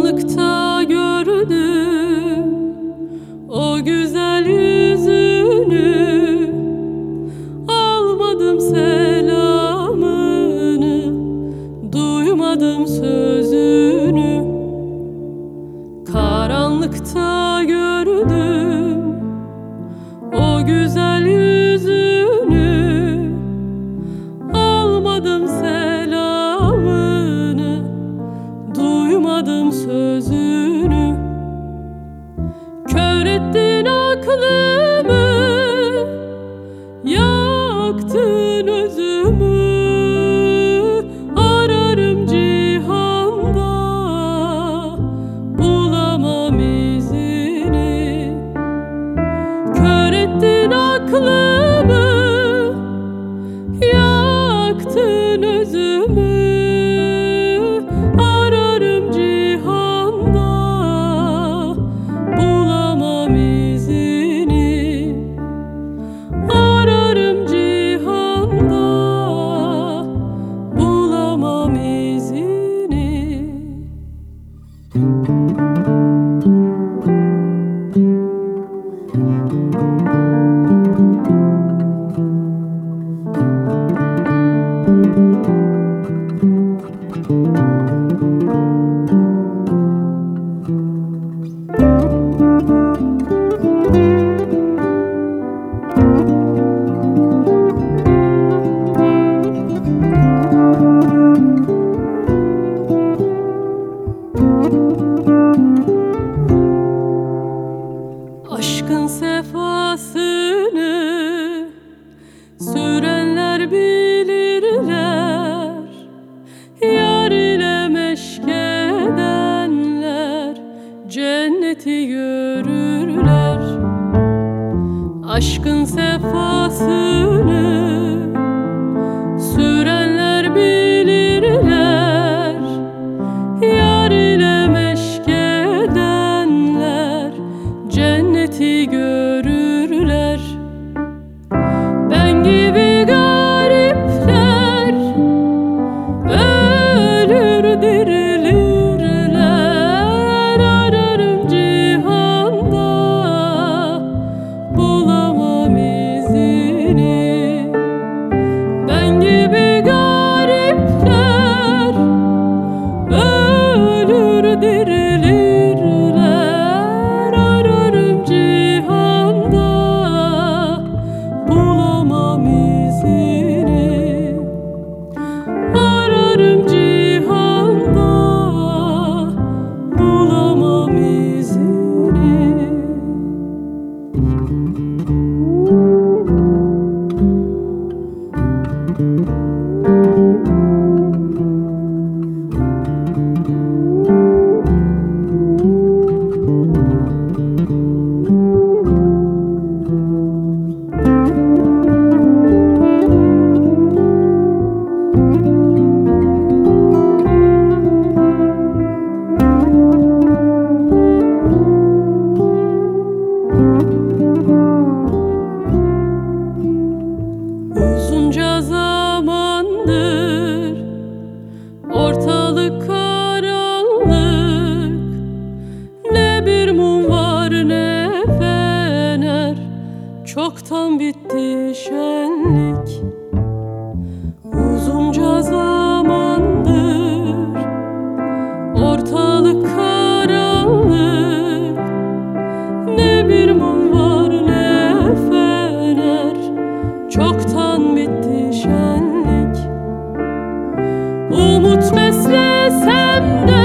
Karanlıkta gördüm o güzel yüzünü, almadım selamını, duymadım sözünü. Karanlıkta gördüm o güzel yüzünü, almadım selamını, duymadım sözünü. Kör ettin aklımı, yaktın özümü. Ararım cihanda, bulamam izini. Kör ettin aklımı, yaktın özümü. Ararım cihanda, bulamam izini. Ararım cihanda, bulamam izini. Aşkın sefasını sürenler bilirler, yar ile meşk edenler cenneti görürler. Aşkın sefasını sürenler bilirler, yar ile meşk edenler cenneti görürler. Ben gibi garipler ölür dirilirler. Ararım cihanda, bulamam izini. Ben gibi garipler ölür dirilirler. Ararım cihanda, bulamam izini. Ararım cihanda, bulamam izini. Uzunca zamandır ortalık karanlık, ne bir mum var ne fener, çoktan bitti şenlik. Uzunca zamandır ortalık karanlık, ne bir mum var ne fener, çoktan bitti şenlik. Umut beslesem de